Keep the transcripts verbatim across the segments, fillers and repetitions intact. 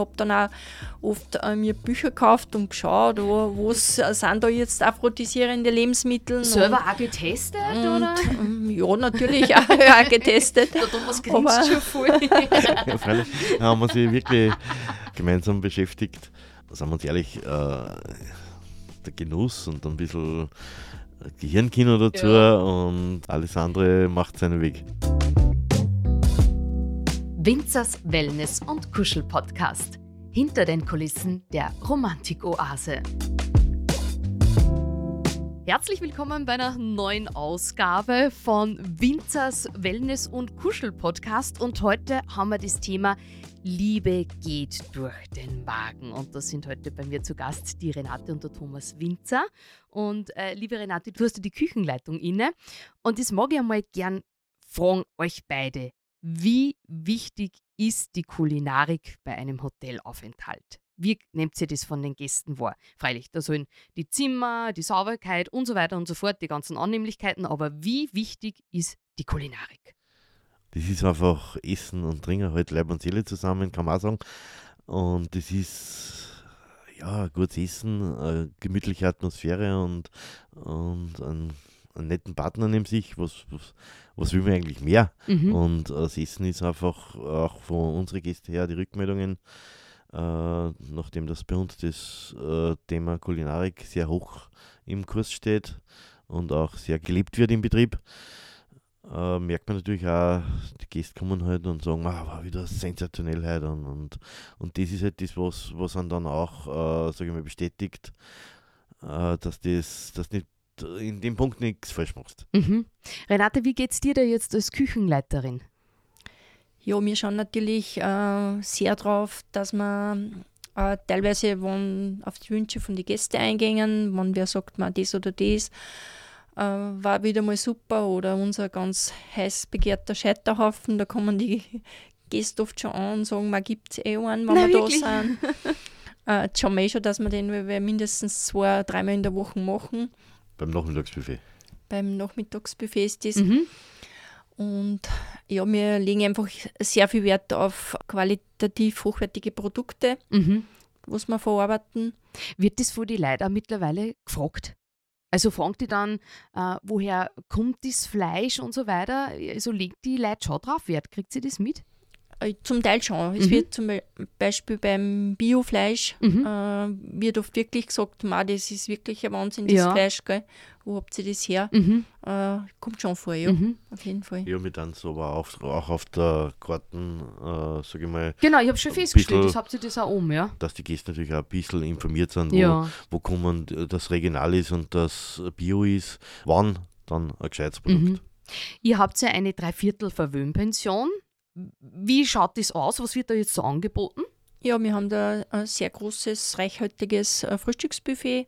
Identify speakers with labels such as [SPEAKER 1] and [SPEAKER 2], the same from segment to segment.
[SPEAKER 1] habe dann auch oft äh, mir Bücher gekauft und geschaut, wo was äh, sind da jetzt aphrodisierende Lebensmittel.
[SPEAKER 2] Selber
[SPEAKER 1] und,
[SPEAKER 2] auch getestet,
[SPEAKER 1] und,
[SPEAKER 2] oder?
[SPEAKER 1] Ähm, ja, natürlich auch, auch getestet.
[SPEAKER 2] Der Thomas
[SPEAKER 1] Aber-
[SPEAKER 2] grinst schon voll.
[SPEAKER 3] Ja, freilich. Da haben wir sich wirklich gemeinsam beschäftigt. Sagen wir uns ehrlich, äh, der Genuss und ein bisschen Gehirnkino dazu
[SPEAKER 2] Ja.
[SPEAKER 3] und alles andere macht seinen Weg.
[SPEAKER 2] Winzers Wellness- und Kuschel-Podcast. Hinter den Kulissen der Romantik-Oase. Herzlich willkommen bei einer neuen Ausgabe von Winzers Wellness- und Kuschel-Podcast. Und heute haben wir das Thema Liebe geht durch den Magen. Und da sind heute bei mir zu Gast die Renate und der Thomas Winzer. Und äh, liebe Renate, du hast ja die Küchenleitung inne. Und das mag ich einmal gern fragen, euch beide. Wie wichtig ist die Kulinarik bei einem Hotelaufenthalt? Wie nehmt ihr das von den Gästen wahr? Freilich, da sollen die Zimmer, die Sauberkeit und so weiter und so fort, die ganzen Annehmlichkeiten, aber wie wichtig ist die Kulinarik?
[SPEAKER 3] Das ist einfach Essen und Trinken, halt Leib und Seele zusammen, kann man auch sagen. Und das ist ja gutes Essen, eine gemütliche Atmosphäre und, und ein einen netten Partner neben sich, was, was, was will man eigentlich mehr?
[SPEAKER 2] Mhm.
[SPEAKER 3] Und äh, das Essen ist einfach auch von unseren Gästen her die Rückmeldungen, äh, nachdem das bei uns das äh, Thema Kulinarik sehr hoch im Kurs steht und auch sehr geliebt wird im Betrieb, äh, merkt man natürlich auch, die Gäste kommen halt und sagen, ah, war wieder sensationell heute und, und, und das ist halt das, was, was einen dann auch, äh, sage ich mal, bestätigt, äh, dass das dass nicht in dem Punkt nichts falsch machst.
[SPEAKER 2] Mhm. Renate, wie geht's dir da jetzt als Küchenleiterin?
[SPEAKER 1] Ja, wir schauen natürlich äh, sehr drauf, dass wir äh, teilweise, wenn auf die Wünsche von den Gästen eingehen, wenn wer sagt, man das oder das, äh, war wieder mal super oder unser ganz heiß begehrter Scheiterhaufen, da kommen die Gäste oft schon an und sagen, man gibt es eh einen, wenn
[SPEAKER 2] Na,
[SPEAKER 1] wir
[SPEAKER 2] wirklich?
[SPEAKER 1] da sind. Äh, jetzt schauen wir eh schon, dass wir den wir mindestens zwei, dreimal in der Woche machen.
[SPEAKER 3] Beim Nachmittagsbuffet.
[SPEAKER 1] Beim Nachmittagsbuffet ist das.
[SPEAKER 2] Mhm.
[SPEAKER 1] Und ja, wir legen einfach sehr viel Wert auf qualitativ hochwertige Produkte,
[SPEAKER 2] Mhm.
[SPEAKER 1] was wir verarbeiten.
[SPEAKER 2] Wird das von den Leuten auch mittlerweile gefragt? Also fragen die dann, äh, woher kommt das Fleisch und so weiter? Also legt die Leute schon drauf Wert? Kriegt sie das mit?
[SPEAKER 1] Äh, Zum Teil schon. Es
[SPEAKER 2] Mhm.
[SPEAKER 1] wird zum Be- Beispiel beim Biofleisch
[SPEAKER 2] Mhm.
[SPEAKER 1] äh, wird oft wirklich gesagt, Ma, das ist wirklich ein Wahnsinn, das
[SPEAKER 2] Ja.
[SPEAKER 1] Fleisch, gell? Wo habt ihr das her?
[SPEAKER 2] Mhm.
[SPEAKER 1] Äh, kommt schon vor, ja,
[SPEAKER 2] Mhm.
[SPEAKER 1] auf jeden Fall.
[SPEAKER 3] Ja, mit dann so aber auf, auch auf der Karten, äh, sage ich mal,
[SPEAKER 2] Genau, ich habe schon
[SPEAKER 3] Ein
[SPEAKER 2] festgestellt,
[SPEAKER 3] bisschen-
[SPEAKER 2] das habt ihr das auch um, ja?
[SPEAKER 3] dass die Gäste natürlich auch ein bisschen informiert sind, wo,
[SPEAKER 2] Ja.
[SPEAKER 3] wo kommen, das regional ist und das Bio ist, wann dann ein gescheites Produkt.
[SPEAKER 2] Mhm. Ihr habt ja eine Dreiviertel-Verwöhnpension. Wie schaut das aus? Was wird da jetzt so angeboten?
[SPEAKER 1] Ja, wir haben da ein sehr großes, reichhaltiges äh, Frühstücksbuffet.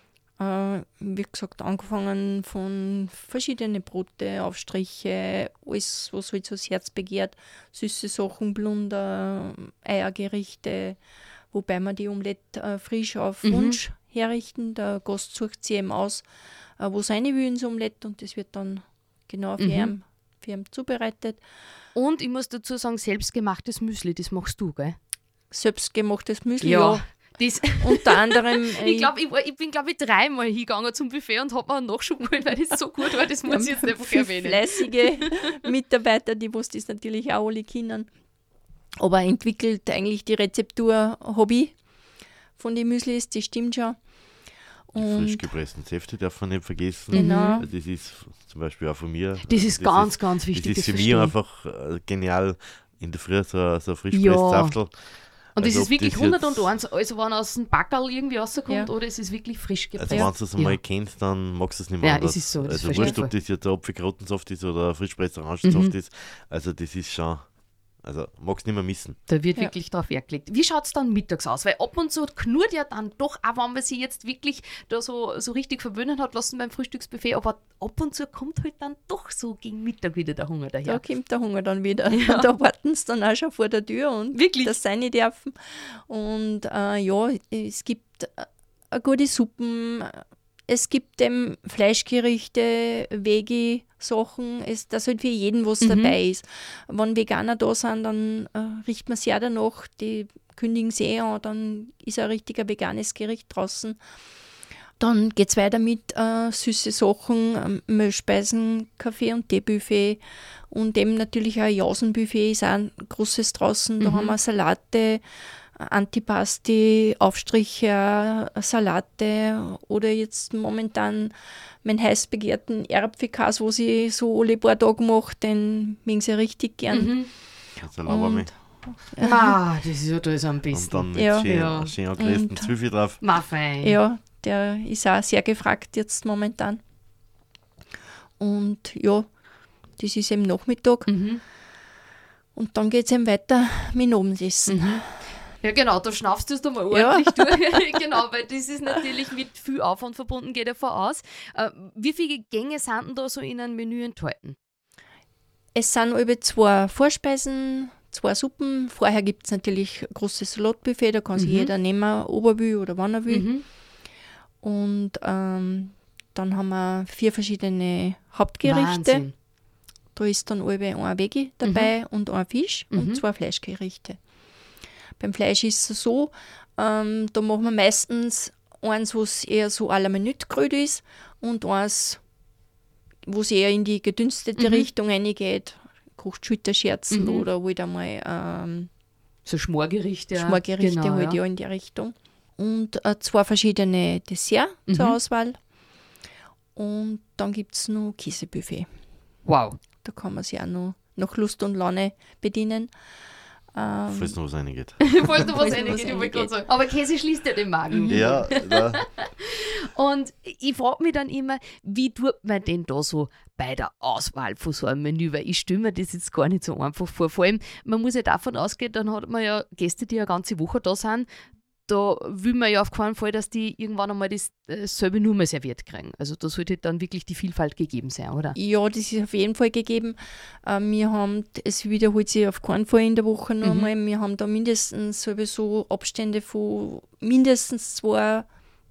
[SPEAKER 1] Äh, wie gesagt, angefangen von verschiedenen Brote, Aufstriche, alles, was halt so das Herz begehrt, süße Sachen, Blunder, Eiergerichte, wobei wir die Omelette äh, frisch auf
[SPEAKER 2] Mhm.
[SPEAKER 1] Wunsch herrichten. Der Gast sucht sich eben aus, äh, wo seine will ins Omelette und das wird dann genau für,
[SPEAKER 2] Mhm.
[SPEAKER 1] ihn, für ihn zubereitet.
[SPEAKER 2] Und ich muss dazu sagen, selbstgemachtes Müsli, das machst du, gell?
[SPEAKER 1] Selbstgemachtes Müsli, ja.
[SPEAKER 2] Das,
[SPEAKER 1] Unter anderem. äh,
[SPEAKER 2] ich, glaub, ich, war- ich bin, glaube ich, dreimal hingegangen zum Buffet und habe mir einen Nachschub geholt, weil das so gut war, das muss ich jetzt einfach
[SPEAKER 1] viel
[SPEAKER 2] erwähnen.
[SPEAKER 1] fleißige Mitarbeiter, die was das natürlich auch alle kennen. Aber entwickelt eigentlich die Rezeptur Hobby von den Müslis, das stimmt schon.
[SPEAKER 3] Die frisch
[SPEAKER 1] Und
[SPEAKER 3] gepressten Säfte darf man nicht vergessen.
[SPEAKER 1] Genau.
[SPEAKER 3] Das ist zum Beispiel auch von mir.
[SPEAKER 2] Das ist ganz, ganz wichtig.
[SPEAKER 3] Das ist für
[SPEAKER 2] verstehe
[SPEAKER 3] mich
[SPEAKER 2] ich.
[SPEAKER 3] einfach äh, genial. In der Früh so, ein- so ein frisch
[SPEAKER 2] Ja.
[SPEAKER 3] gepresstes Saftel.
[SPEAKER 2] Und das
[SPEAKER 3] Also
[SPEAKER 2] ist
[SPEAKER 3] ob
[SPEAKER 2] wirklich
[SPEAKER 3] das
[SPEAKER 2] hundert
[SPEAKER 3] jetzt-
[SPEAKER 2] und eins, also wenn aus dem Backerl irgendwie rauskommt,
[SPEAKER 1] Ja.
[SPEAKER 2] oder es ist wirklich frisch
[SPEAKER 3] Also
[SPEAKER 2] gepresst.
[SPEAKER 3] wenn du es einmal
[SPEAKER 2] Ja.
[SPEAKER 3] kennst, dann magst du es nicht mehr
[SPEAKER 2] Ja,
[SPEAKER 3] anders.
[SPEAKER 2] es ist so, das
[SPEAKER 3] Also
[SPEAKER 2] verstehe
[SPEAKER 3] wurscht,
[SPEAKER 2] ich
[SPEAKER 3] ob das jetzt ein Apfelkarottensaft ist oder ein frisch gepresster Orangensaft
[SPEAKER 2] Mhm.
[SPEAKER 3] ist. Also das ist schon, also magst du nicht mehr missen.
[SPEAKER 2] Da wird
[SPEAKER 1] Ja.
[SPEAKER 2] wirklich drauf Wert gelegt. Wie schaut es dann mittags aus? Weil ab und zu knurrt ja dann doch, auch wenn man sich jetzt wirklich da so, so richtig verwöhnen hat lassen beim Frühstücksbuffet, aber ab und zu kommt halt dann doch so gegen Mittag wieder der Hunger
[SPEAKER 1] da
[SPEAKER 2] daher.
[SPEAKER 1] kommt der Hunger dann wieder.
[SPEAKER 2] Ja.
[SPEAKER 1] Da warten sie dann auch schon vor der Tür und
[SPEAKER 2] Wirklich?
[SPEAKER 1] dass sie rein dürfen. Und äh, ja, es gibt äh, gute Suppen, es gibt eben Fleischgerichte, Veggie-Sachen, es, dass halt für jeden was
[SPEAKER 2] Mhm.
[SPEAKER 1] dabei ist. Wenn Veganer da sind, dann äh, riecht man sehr danach, die kündigen sie eh an, dann ist ein richtiger veganes Gericht draußen. Dann geht es weiter mit äh, süße Sachen, ähm, Mehlspeisen, Kaffee- und Teebuffet und eben natürlich ein Jausenbuffet ist auch ein großes draußen. Da
[SPEAKER 2] Mhm.
[SPEAKER 1] haben wir Salate, Antipasti, Aufstriche, Salate oder jetzt momentan meinen heiß begehrten Erdäpfelkäse, wo sie so alle paar Tage macht, den mögen sie richtig gern.
[SPEAKER 2] Mhm.
[SPEAKER 3] Also laufen wir.
[SPEAKER 2] Ah, das ist ja das am
[SPEAKER 3] Und
[SPEAKER 2] besten.
[SPEAKER 3] dann mit
[SPEAKER 1] Ja.
[SPEAKER 3] schön,
[SPEAKER 2] Ja.
[SPEAKER 3] schön angerösteten
[SPEAKER 1] Und-
[SPEAKER 3] Zwiebeln drauf.
[SPEAKER 2] Ma fein.
[SPEAKER 1] Ja, der ist auch sehr gefragt jetzt momentan. Und ja, das ist eben Nachmittag.
[SPEAKER 2] Mhm.
[SPEAKER 1] Und dann geht es eben weiter mit dem Abendessen.
[SPEAKER 2] Mhm. Ja, genau, da schnaufst du es da mal
[SPEAKER 1] Ja.
[SPEAKER 2] ordentlich durch. Genau, weil das ist natürlich mit viel Aufwand verbunden, geht davon aus. Äh, wie viele Gänge sind denn da so in einem Menü enthalten?
[SPEAKER 1] Es sind über zwei Vorspeisen, zwei Suppen. Vorher gibt es natürlich ein großes Salatbuffet, da kann sich
[SPEAKER 2] Mhm.
[SPEAKER 1] jeder nehmen, ob er will oder wann er will.
[SPEAKER 2] Mhm.
[SPEAKER 1] Und ähm, dann haben wir vier verschiedene Hauptgerichte.
[SPEAKER 2] Wahnsinn.
[SPEAKER 1] Da ist dann alle ein Veggie dabei und ein Fisch
[SPEAKER 2] Mhm.
[SPEAKER 1] und zwei Fleischgerichte. Beim Fleisch ist es so, ähm, da machen wir meistens eins, was eher so à la Minute gerührt ist und eins, wo es eher in die gedünstete
[SPEAKER 2] Mhm.
[SPEAKER 1] Richtung reingeht. Kocht Schulterscherzen
[SPEAKER 2] Mhm.
[SPEAKER 1] oder halt einmal ähm,
[SPEAKER 2] So Schmorgerichte.
[SPEAKER 1] Schmorgerichte
[SPEAKER 2] genau,
[SPEAKER 1] halt
[SPEAKER 2] ja.
[SPEAKER 1] ja in die Richtung. Und äh, zwei verschiedene Dessert
[SPEAKER 2] Mhm.
[SPEAKER 1] zur Auswahl. Und dann gibt es noch Käsebuffet.
[SPEAKER 2] Wow.
[SPEAKER 1] Da kann man sich auch noch nach Lust und Laune bedienen. Ähm,
[SPEAKER 3] Falls noch was reingeht.
[SPEAKER 2] Falls noch was
[SPEAKER 1] Falls noch
[SPEAKER 2] reingeht,
[SPEAKER 1] was
[SPEAKER 2] ich wollte
[SPEAKER 1] reingeht.
[SPEAKER 2] gerade sagen. Aber Käse schließt ja den Magen.
[SPEAKER 3] Ja, da,
[SPEAKER 2] Und ich frage mich dann immer, wie tut man denn da so bei der Auswahl von so einem Menü? Weil ich stelle mir das jetzt gar nicht so einfach vor. Vor allem, man muss ja davon ausgehen, dann hat man ja Gäste, die eine ganze Woche da sind. Da will man ja auf keinen Fall, dass die irgendwann einmal das, dasselbe nur mehr serviert kriegen. Also da sollte dann wirklich die Vielfalt gegeben sein, oder?
[SPEAKER 1] Ja, das ist auf jeden Fall gegeben. Äh, wir haben, es wiederholt sich auf keinen Fall in der Woche noch
[SPEAKER 2] Mhm.
[SPEAKER 1] einmal. Wir haben da mindestens sowieso Abstände von mindestens zwei,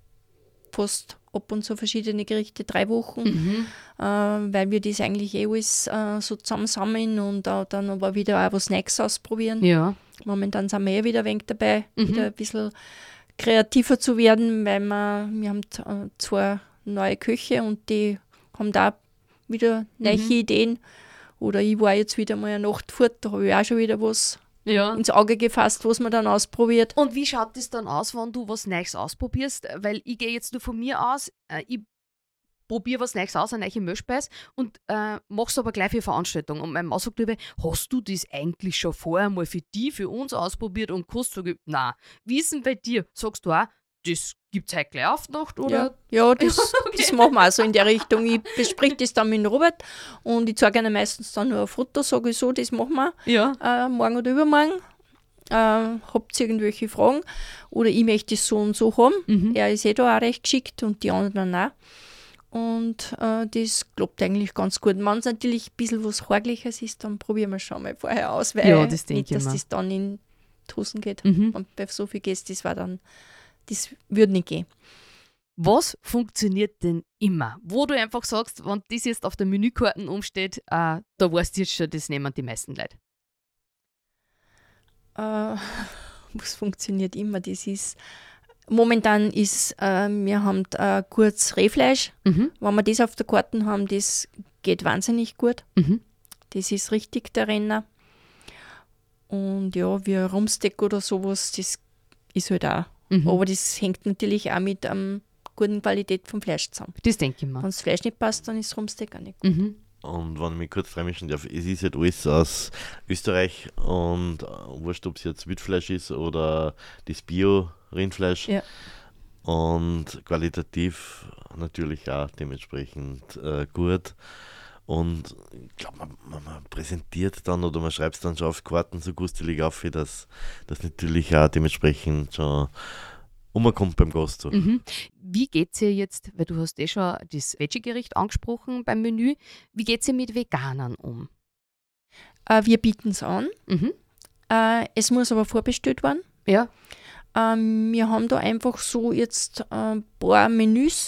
[SPEAKER 1] fast ab und zu verschiedene Gerichte, drei Wochen,
[SPEAKER 2] Mhm.
[SPEAKER 1] äh, weil wir das eigentlich eh alles äh, so zusammensammeln und auch dann aber wieder auch was Neues ausprobieren.
[SPEAKER 2] Ja.
[SPEAKER 1] Momentan sind wir eh wieder ein wenig dabei,
[SPEAKER 2] Mhm.
[SPEAKER 1] wieder ein bisschen kreativer zu werden, weil wir, wir haben t- äh, zwei neue Köche und die haben da wieder neue
[SPEAKER 2] Mhm.
[SPEAKER 1] Ideen. Oder ich war jetzt wieder mal eine Nacht fort, da habe ich auch schon wieder was
[SPEAKER 2] Ja.
[SPEAKER 1] ins Auge gefasst, was man dann ausprobiert.
[SPEAKER 2] Und wie schaut das dann aus, wenn du was Neues ausprobierst? Weil ich gehe jetzt nur von mir aus, äh, ich probiere was Neues aus, eine neue Milchspeise und äh, mache es aber gleich für Veranstaltungen. Und mein Mann sagt über, hast du das eigentlich schon vorher mal für die, für uns ausprobiert und kannst du, nein, wie ist denn bei dir? Sagst du auch, das gibt es heute gleich auf die Nacht, oder?
[SPEAKER 1] Ja, ja das,
[SPEAKER 2] Okay.
[SPEAKER 1] das machen wir auch so in der Richtung. Ich bespreche das dann mit dem Robert und ich zeige ihnen meistens dann nur ein Foto, sage ich so, das machen wir.
[SPEAKER 2] Ja.
[SPEAKER 1] äh, morgen oder übermorgen. Äh, habt ihr irgendwelche Fragen? Oder ich möchte es so und so haben.
[SPEAKER 2] Mhm.
[SPEAKER 1] Er ist eh da auch recht geschickt und die anderen auch. Und äh, das klappt eigentlich ganz gut. Wenn es natürlich ein bisschen was Horgliches ist, dann probieren wir schon mal vorher aus, weil
[SPEAKER 2] Ja, das denk
[SPEAKER 1] nicht,
[SPEAKER 2] ich
[SPEAKER 1] dass
[SPEAKER 2] mir.
[SPEAKER 1] das dann in die Hosen geht.
[SPEAKER 2] Mhm.
[SPEAKER 1] Und bei so viel Gästen, das war dann, das würde nicht gehen.
[SPEAKER 2] Was funktioniert denn immer? Wo du einfach sagst, wenn das jetzt auf der Menükarte umsteht, äh, da weißt du jetzt schon, das nehmen die meisten Leute.
[SPEAKER 1] Äh, was funktioniert immer? Das ist, momentan ist, äh, wir haben äh, gutes Rehfleisch.
[SPEAKER 2] Mhm.
[SPEAKER 1] Wenn wir das auf der Karte haben, das geht wahnsinnig gut.
[SPEAKER 2] Mhm.
[SPEAKER 1] Das ist richtig der Renner. Und ja, wie ein Rumsteak oder sowas, das ist halt auch.
[SPEAKER 2] Mhm.
[SPEAKER 1] Aber das hängt natürlich auch mit der ähm, guten Qualität vom Fleisch zusammen.
[SPEAKER 2] Das denke ich mir.
[SPEAKER 1] Wenn das Fleisch nicht passt, dann ist Rumsteak auch nicht gut.
[SPEAKER 2] Mhm.
[SPEAKER 3] und wenn ich mich kurz reinmischen darf, es ist halt alles aus Österreich und äh, wurscht, ob es jetzt Wildfleisch ist oder das Bio-Rindfleisch.
[SPEAKER 1] Ja.
[SPEAKER 3] Und qualitativ natürlich auch dementsprechend äh, gut. Und ich glaube, man, man, man präsentiert dann oder man schreibt es dann schon auf Karten so gustelig auf, dass das natürlich auch dementsprechend schon umkommt beim Gast. So.
[SPEAKER 2] Mhm. Wie geht es ihr jetzt, weil du hast eh schon das Veggie-Gericht angesprochen beim Menü, wie geht es ihr mit Veganern um?
[SPEAKER 1] Äh, wir bieten es an.
[SPEAKER 2] Mhm.
[SPEAKER 1] Äh, es muss aber vorbestellt werden.
[SPEAKER 2] Ja.
[SPEAKER 1] Ähm, wir haben da einfach so jetzt ein paar Menüs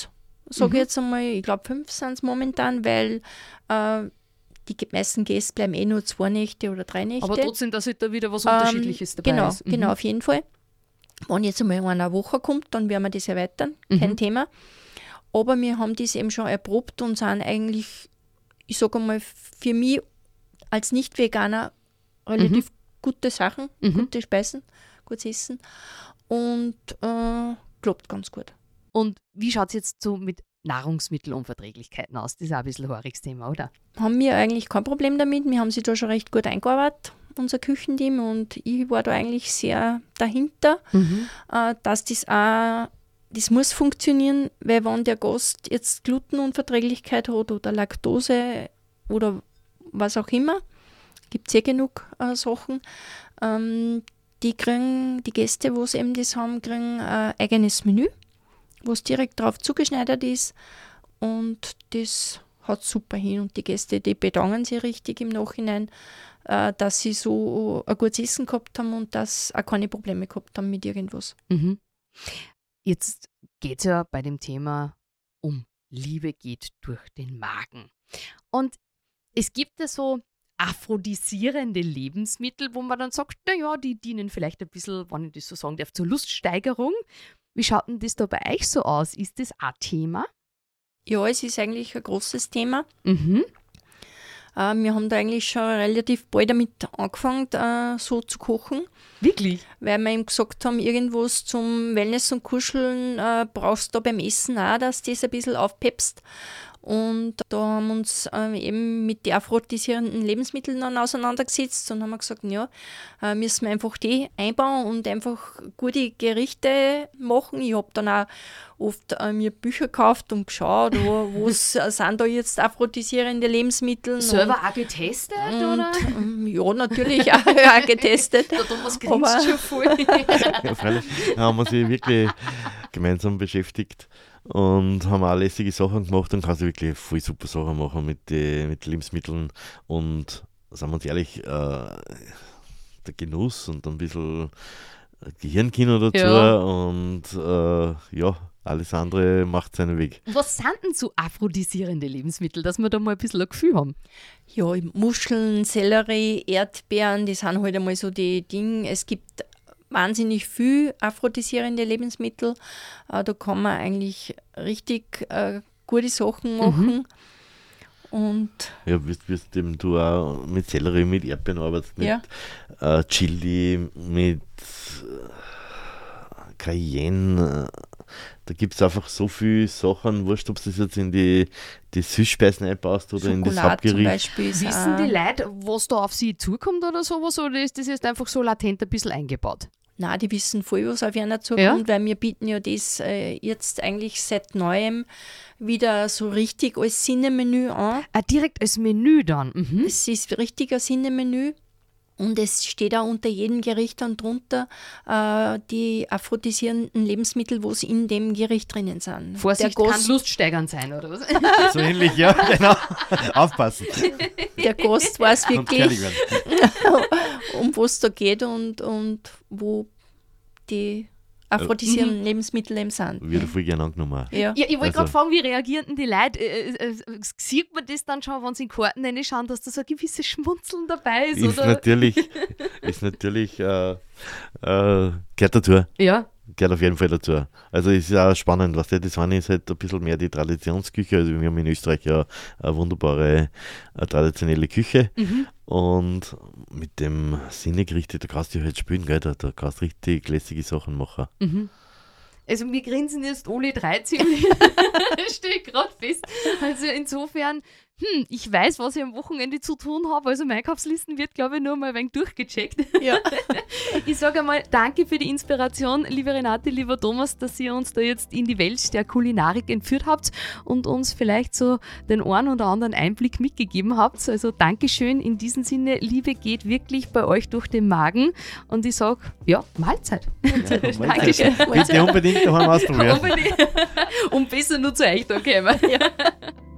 [SPEAKER 1] sage
[SPEAKER 2] Mhm.
[SPEAKER 1] ich jetzt einmal. Ich glaube, fünf sind es momentan, weil äh, die ge- meisten Gäste bleiben eh nur zwei Nächte oder drei Nächte.
[SPEAKER 2] Aber trotzdem, dass da wieder was
[SPEAKER 1] Ähm,
[SPEAKER 2] Unterschiedliches dabei
[SPEAKER 1] genau,
[SPEAKER 2] ist. Mhm.
[SPEAKER 1] Genau, auf jeden Fall. Wenn jetzt einmal eine Woche kommt, dann werden wir das erweitern, kein
[SPEAKER 2] Mhm.
[SPEAKER 1] Thema. Aber wir haben das eben schon erprobt und sind eigentlich, ich sage einmal, für mich als Nicht-Veganer relativ gute Sachen,
[SPEAKER 2] Mhm.
[SPEAKER 1] gute Speisen, gutes Essen und äh, klappt ganz gut.
[SPEAKER 2] Und wie schaut es jetzt so mit Nahrungsmittelunverträglichkeiten aus? Das ist auch ein bisschen ein haariges Thema, oder?
[SPEAKER 1] Haben wir eigentlich kein Problem damit. Wir haben sich da schon recht gut eingearbeitet, unser Küchenteam, und ich war da eigentlich sehr dahinter, äh, dass das auch, das muss funktionieren, weil wenn der Gast jetzt Glutenunverträglichkeit hat oder Laktose oder was auch immer, gibt es eh genug äh, Sachen, ähm, die kriegen, die Gäste, wo sie eben das haben, kriegen ein eigenes Menü, wo es direkt drauf zugeschneidert ist, und das hat super hin, und die Gäste, die bedanken sich richtig im Nachhinein, äh, dass sie so ein gutes Essen gehabt haben und dass auch keine Probleme gehabt haben mit irgendwas.
[SPEAKER 2] Mhm. Jetzt geht es ja bei dem Thema um Liebe geht durch den Magen. Und es gibt ja so aphrodisierende Lebensmittel, wo man dann sagt, naja, die dienen vielleicht ein bisschen, wenn ich das so sagen darf, zur Luststeigerung. Wie schaut denn das da bei euch so aus? Ist das ein Thema?
[SPEAKER 1] Ja, es ist eigentlich ein großes Thema.
[SPEAKER 2] Mhm.
[SPEAKER 1] Äh, wir haben da eigentlich schon relativ bald damit angefangen, äh, so zu kochen,
[SPEAKER 2] Wirklich?
[SPEAKER 1] weil wir ihm gesagt haben, irgendwas zum Wellness und Kuscheln äh, brauchst du da beim Essen auch, dass das ein bisschen aufpepst. Und da haben wir uns äh, eben mit den aphrodisierenden Lebensmitteln dann auseinandergesetzt und haben gesagt, ja, äh, müssen wir einfach die einbauen und einfach gute Gerichte machen. Ich habe dann auch oft äh, mir Bücher gekauft und geschaut, wo was äh, sind da jetzt aphrodisierende Lebensmittel.
[SPEAKER 2] Selber
[SPEAKER 1] und,
[SPEAKER 2] auch getestet,
[SPEAKER 1] und,
[SPEAKER 2] oder?
[SPEAKER 1] ähm, ja, natürlich auch, auch getestet.
[SPEAKER 2] Der Thomas
[SPEAKER 1] Aber-
[SPEAKER 2] grinst schon voll.
[SPEAKER 3] Ja, freilich. Da haben wir sich wirklich gemeinsam beschäftigt und haben auch lässige Sachen gemacht und kannst wirklich voll super Sachen machen mit den mit Lebensmitteln. Und sagen wir uns ehrlich, äh, der Genuss und ein bisschen Gehirnkino dazu
[SPEAKER 2] Ja.
[SPEAKER 3] und äh, ja, alles andere macht seinen Weg.
[SPEAKER 2] Was sind denn so aphrodisierende Lebensmittel, dass wir da mal ein bisschen ein Gefühl haben?
[SPEAKER 1] Ja, Muscheln, Sellerie, Erdbeeren, das sind halt einmal so die Dinge. Es gibt wahnsinnig viel aphrodisierende Lebensmittel. Äh, da kann man eigentlich richtig äh, gute Sachen machen. Und
[SPEAKER 3] Ja, wie wie eben du auch mit Sellerie, mit Erdbeeren arbeitest, mit
[SPEAKER 1] Ja.
[SPEAKER 3] äh, Chili, mit äh, Cayenne. äh, Da gibt es einfach so viele Sachen, wurscht, ob du das jetzt in die, die Süßspeisen einbaust oder in das
[SPEAKER 1] Schokolade zum
[SPEAKER 3] Hauptgericht.
[SPEAKER 1] Beispiel. ist
[SPEAKER 2] Wissen
[SPEAKER 1] auch-
[SPEAKER 2] die Leute, was da auf sie zukommt oder sowas, oder ist das jetzt einfach so latent ein bisschen eingebaut?
[SPEAKER 1] Nein, die wissen voll, was auf einer zukommt, weil wir bieten ja das äh, jetzt eigentlich seit Neuem wieder so richtig als Sinnemenü an.
[SPEAKER 2] Ah, direkt als Menü dann. Mhm.
[SPEAKER 1] Es ist richtig ein Sinnemenü. Und es steht auch unter jedem Gericht dann drunter äh, die aphrodisierenden Lebensmittel, wo es in dem Gericht drinnen sind.
[SPEAKER 2] Vorsicht,
[SPEAKER 1] der
[SPEAKER 2] kann
[SPEAKER 1] Gast,
[SPEAKER 2] luststeigernd sein, oder was?
[SPEAKER 3] So ähnlich, ja, genau. Aufpassen.
[SPEAKER 1] der Gast weiß
[SPEAKER 3] Sonst gefährlich
[SPEAKER 1] wirklich,
[SPEAKER 3] werden.
[SPEAKER 1] um was es da geht und, und wo die aphrodisierenden Lebensmittel eben sind.
[SPEAKER 3] Wird voll gerne angenommen.
[SPEAKER 1] Ja.
[SPEAKER 2] Ja, ich wollte
[SPEAKER 3] Also-
[SPEAKER 2] gerade fragen, wie reagieren denn die Leute? Äh, äh, äh, sieht man das dann schon, wenn sie in Karten reinschauen, dass da so ein gewisses Schmunzeln dabei ist?
[SPEAKER 3] Ist
[SPEAKER 2] oder?
[SPEAKER 3] natürlich, ist natürlich äh, äh, gehört dazu.
[SPEAKER 2] Ja.
[SPEAKER 3] Gehört auf jeden Fall dazu. Also es ist auch spannend, was der das eine ist halt ein bisschen mehr die Traditionsküche. Also wir haben in Österreich ja eine wunderbare äh, traditionelle Küche
[SPEAKER 2] Mhm.
[SPEAKER 3] und mit dem Sinnegerichte, da kannst du halt spielen, gell? Da, da kannst du richtig lässige Sachen machen.
[SPEAKER 2] Mhm. Also wir grinsen jetzt alle drei ziemlich, stehe ich gerade fest. Also insofern, hm, ich weiß, was ich am Wochenende zu tun habe. Also meine Einkaufslisten wird, glaube ich, nur mal ein wenig durchgecheckt.
[SPEAKER 1] Ja.
[SPEAKER 2] Ich sage einmal, danke für die Inspiration, liebe Renate, lieber Thomas, dass ihr uns da jetzt in die Welt der Kulinarik entführt habt und uns vielleicht so den einen oder anderen Einblick mitgegeben habt. Also Dankeschön in diesem Sinne. Liebe geht wirklich bei euch durch den Magen. Und ich sage, ja, Mahlzeit. Dankeschön.
[SPEAKER 3] Bitte unbedingt daheim ausprobieren.
[SPEAKER 2] Unbedingt. Und besser nur zu euch da kommen.